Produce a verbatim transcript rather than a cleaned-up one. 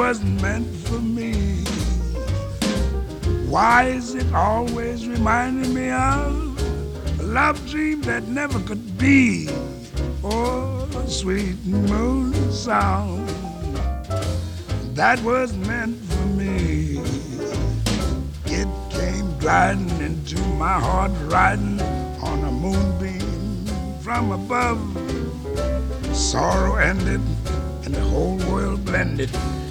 wasn't meant for me. Why is it always reminding me of a love dream that never could be? Oh, sweet moon song that was meant for me. It came gliding into my heart, riding on a moonbeam from above. Sorrow ended and the whole world blended